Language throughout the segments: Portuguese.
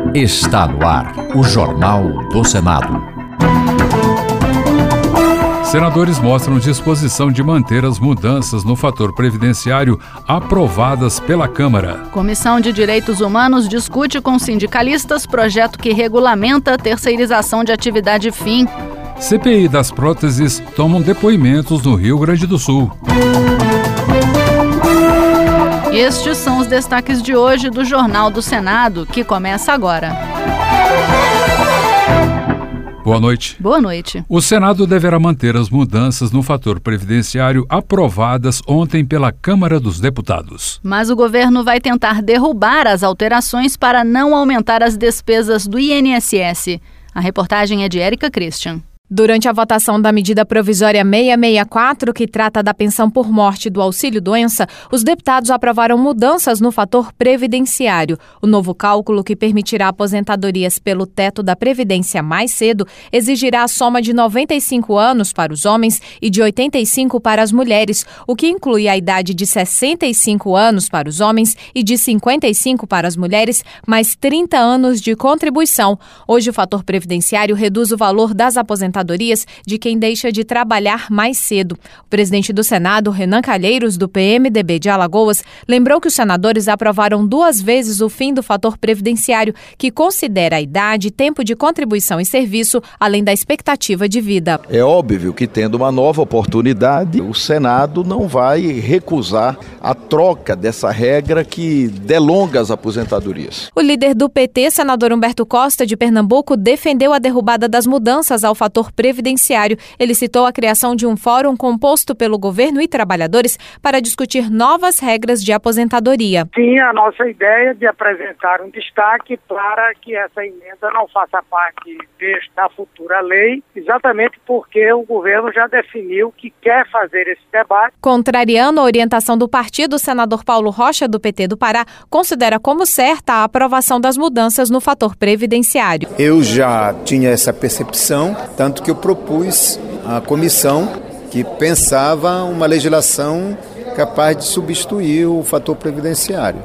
Está no ar o Jornal do Senado. Senadores mostram disposição de manter as mudanças no fator previdenciário aprovadas pela Câmara. Comissão de Direitos Humanos discute com sindicalistas projeto que regulamenta a terceirização de atividade fim. CPI das próteses tomam depoimentos no Rio Grande do Sul. Estes são os destaques de hoje do Jornal do Senado, que começa agora. Boa noite. Boa noite. O Senado deverá manter as mudanças no fator previdenciário aprovadas ontem pela Câmara dos Deputados. Mas o governo vai tentar derrubar as alterações para não aumentar as despesas do INSS. A reportagem é de Érica Christian. Durante a votação da medida provisória 664, que trata da pensão por morte do auxílio-doença, os deputados aprovaram mudanças no fator previdenciário. O novo cálculo, que permitirá aposentadorias pelo teto da Previdência mais cedo, exigirá a soma de 95 anos para os homens e de 85 para as mulheres, o que inclui a idade de 65 anos para os homens e de 55 para as mulheres, mais 30 anos de contribuição. Hoje, o fator previdenciário reduz o valor das aposentadorias de quem deixa de trabalhar mais cedo. O presidente do Senado, Renan Calheiros, do PMDB de Alagoas, lembrou que os senadores aprovaram 2 vezes o fim do fator previdenciário, que considera a idade, tempo de contribuição e serviço, além da expectativa de vida. É óbvio que, tendo uma nova oportunidade, o Senado não vai recusar a troca dessa regra que delonga as aposentadorias. O líder do PT, senador Humberto Costa, de Pernambuco, defendeu a derrubada das mudanças ao fator previdenciário. Ele citou a criação de um fórum composto pelo governo e trabalhadores para discutir novas regras de aposentadoria. Sim, a nossa ideia de apresentar um destaque para que essa emenda não faça parte da futura lei, exatamente porque o governo já definiu que quer fazer esse debate. Contrariando a orientação do partido, o senador Paulo Rocha, do PT do Pará, considera como certa a aprovação das mudanças no fator previdenciário. Eu já tinha essa percepção, tanto que eu propus à comissão que pensava uma legislação capaz de substituir o fator previdenciário.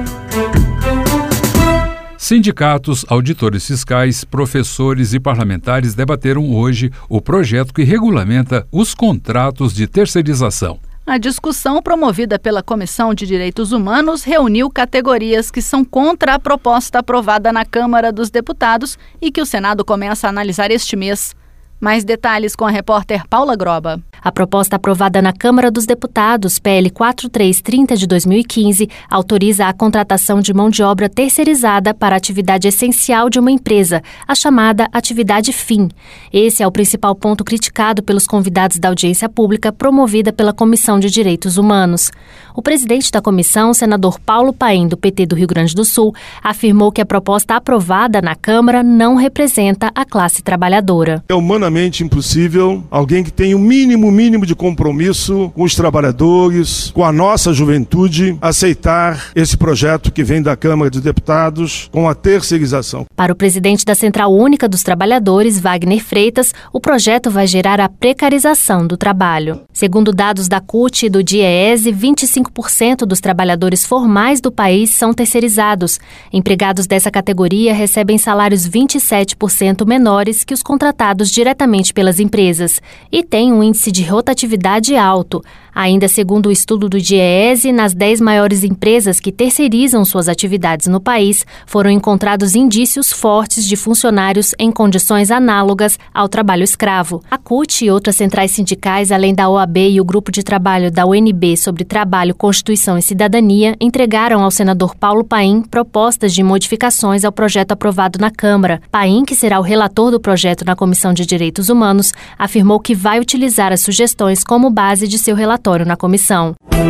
Sindicatos, auditores fiscais, professores e parlamentares debateram hoje o projeto que regulamenta os contratos de terceirização. A discussão promovida pela Comissão de Direitos Humanos reuniu categorias que são contra a proposta aprovada na Câmara dos Deputados e que o Senado começa a analisar este mês. Mais detalhes com a repórter Paula Groba. A proposta aprovada na Câmara dos Deputados, PL 4330 de 2015, autoriza a contratação de mão de obra terceirizada para a atividade essencial de uma empresa, a chamada atividade fim. Esse é o principal ponto criticado pelos convidados da audiência pública promovida pela Comissão de Direitos Humanos. O presidente da comissão, senador Paulo Paim, do PT do Rio Grande do Sul, afirmou que a proposta aprovada na Câmara não representa a classe trabalhadora. É humanamente impossível alguém que tenha o mínimo de compromisso com os trabalhadores, com a nossa juventude, aceitar esse projeto que vem da Câmara dos Deputados com a terceirização. Para o presidente da Central Única dos Trabalhadores, Wagner Freitas, o projeto vai gerar a precarização do trabalho. Segundo dados da CUT e do DIEESE, 25% dos trabalhadores formais do país são terceirizados. Empregados dessa categoria recebem salários 27% menores que os contratados diretamente pelas empresas e têm um índice de rotatividade alto. Ainda segundo o estudo do DIEESE, nas 10 maiores empresas que terceirizam suas atividades no país, foram encontrados indícios fortes de funcionários em condições análogas ao trabalho escravo. A CUT e outras centrais sindicais, além da OAB e o grupo de trabalho da UNB sobre Trabalho, Constituição e Cidadania, entregaram ao senador Paulo Paim propostas de modificações ao projeto aprovado na Câmara. Paim, que será o relator do projeto na Comissão de Direitos Humanos, afirmou que vai utilizar as sugestões como base de seu relatório na comissão.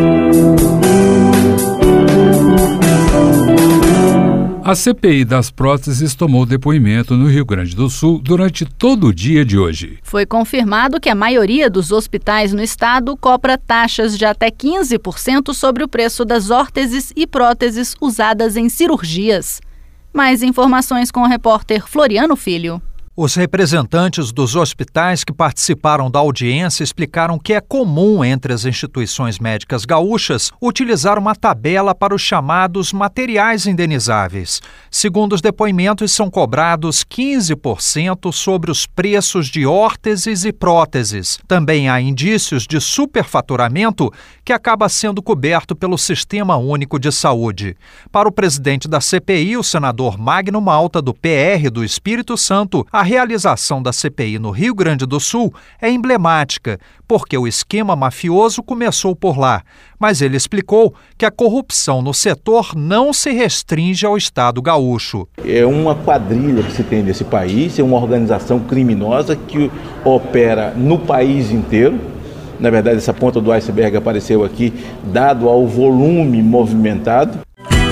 A CPI das próteses tomou depoimento no Rio Grande do Sul durante todo o dia de hoje. Foi confirmado que a maioria dos hospitais no estado cobra taxas de até 15% sobre o preço das órteses e próteses usadas em cirurgias. Mais informações com o repórter Floriano Filho. Os representantes dos hospitais que participaram da audiência explicaram que é comum entre as instituições médicas gaúchas utilizar uma tabela para os chamados materiais indenizáveis. Segundo os depoimentos, são cobrados 15% sobre os preços de órteses e próteses. Também há indícios de superfaturamento que acaba sendo coberto pelo Sistema Único de Saúde. Para o presidente da CPI, o senador Magno Malta, do PR do Espírito Santo, a realização da CPI no Rio Grande do Sul é emblemática, porque o esquema mafioso começou por lá. Mas ele explicou que a corrupção no setor não se restringe ao Estado gaúcho. É uma quadrilha que se tem nesse país, é uma organização criminosa que opera no país inteiro. Na verdade, essa ponta do iceberg apareceu aqui, dado ao volume movimentado.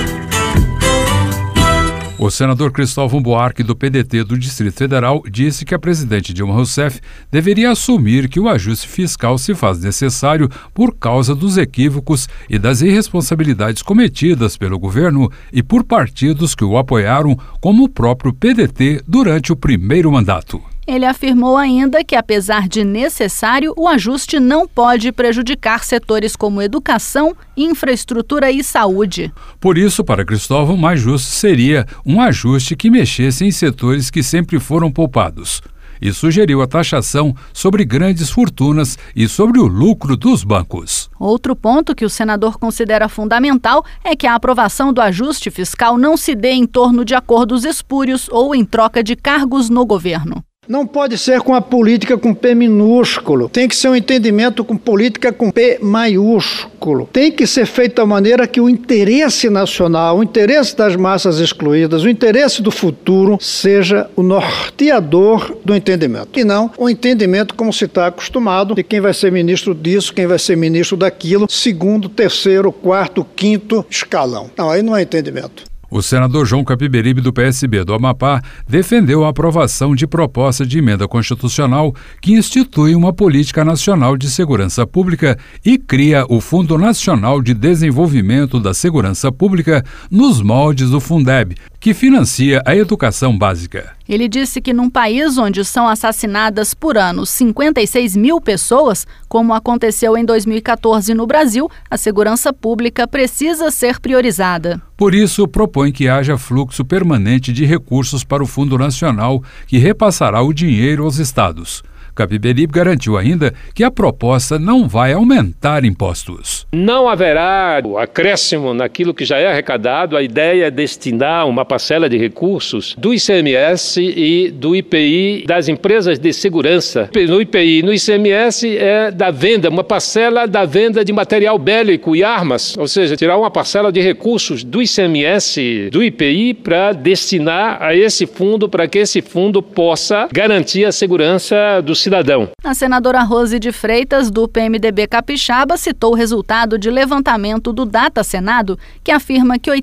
O senador Cristóvão Buarque, do PDT do Distrito Federal, disse que a presidente Dilma Rousseff deveria assumir que o ajuste fiscal se faz necessário por causa dos equívocos e das irresponsabilidades cometidas pelo governo e por partidos que o apoiaram, como o próprio PDT, durante o primeiro mandato. Ele afirmou ainda que, apesar de necessário, o ajuste não pode prejudicar setores como educação, infraestrutura e saúde. Por isso, para Cristóvão, mais justo seria um ajuste que mexesse em setores que sempre foram poupados. E sugeriu a taxação sobre grandes fortunas e sobre o lucro dos bancos. Outro ponto que o senador considera fundamental é que a aprovação do ajuste fiscal não se dê em torno de acordos espúrios ou em troca de cargos no governo. Não pode ser com a política com P minúsculo. Tem que ser um entendimento com política com P maiúsculo. Tem que ser feito da maneira que o interesse nacional, o interesse das massas excluídas, o interesse do futuro seja o norteador do entendimento. E não o entendimento como se está acostumado de quem vai ser ministro disso, quem vai ser ministro daquilo, segundo, terceiro, quarto, quinto escalão. Não, aí não é entendimento. O senador João Capiberibe, do PSB do Amapá, defendeu a aprovação de proposta de emenda constitucional que institui uma política nacional de segurança pública e cria o Fundo Nacional de Desenvolvimento da Segurança Pública nos moldes do Fundeb, que financia a educação básica. Ele disse que num país onde são assassinadas por ano 56 mil pessoas, como aconteceu em 2014 no Brasil, a segurança pública precisa ser priorizada. Por isso, propõe que haja fluxo permanente de recursos para o Fundo Nacional, que repassará o dinheiro aos estados. Capiberibe garantiu ainda que a proposta não vai aumentar impostos. Não haverá acréscimo naquilo que já é arrecadado. A ideia é destinar uma parcela de recursos do ICMS e do IPI das empresas de segurança. No IPI e no ICMS é da venda, uma parcela da venda de material bélico e armas, ou seja, tirar uma parcela de recursos do ICMS, do IPI, para destinar a esse fundo, para que esse fundo possa garantir a segurança do cidadão. A senadora Rose de Freitas, do PMDB Capixaba, citou o resultado de levantamento do Data Senado, que afirma que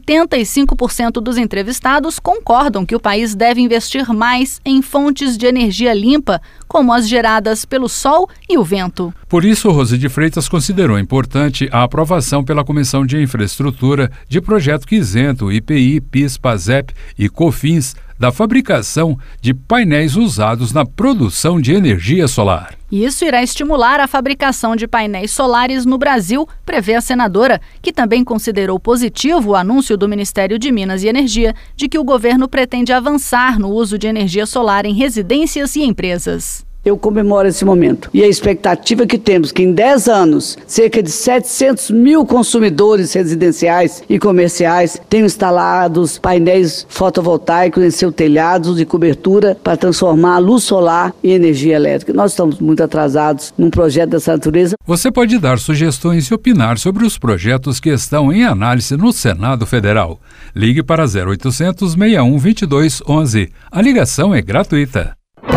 85% dos entrevistados concordam que o país deve investir mais em fontes de energia limpa, como as geradas pelo sol e o vento. Por isso, Rose de Freitas considerou importante a aprovação pela Comissão de Infraestrutura de projeto que isenta o IPI, PIS, PASEP e COFINS da fabricação de painéis usados na produção de energia solar. Isso irá estimular a fabricação de painéis solares no Brasil, prevê a senadora, que também considerou positivo o anúncio do Ministério de Minas e Energia de que o governo pretende avançar no uso de energia solar em residências e empresas. Eu comemoro esse momento. E a expectativa que temos que em 10 anos, cerca de 700 mil consumidores residenciais e comerciais tenham instalados painéis fotovoltaicos em seus telhados de cobertura para transformar a luz solar em energia elétrica. Nós estamos muito atrasados num projeto dessa natureza. Você pode dar sugestões e opinar sobre os projetos que estão em análise no Senado Federal. Ligue para 0800 61 22 11. A ligação é gratuita.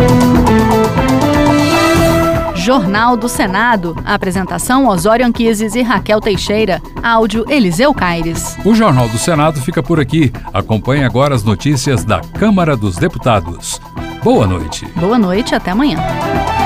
Jornal do Senado. A apresentação: Osório Anquises e Raquel Teixeira. Áudio: Eliseu Caires. O Jornal do Senado fica por aqui. Acompanhe agora as notícias da Câmara dos Deputados. Boa noite. Boa noite, até amanhã.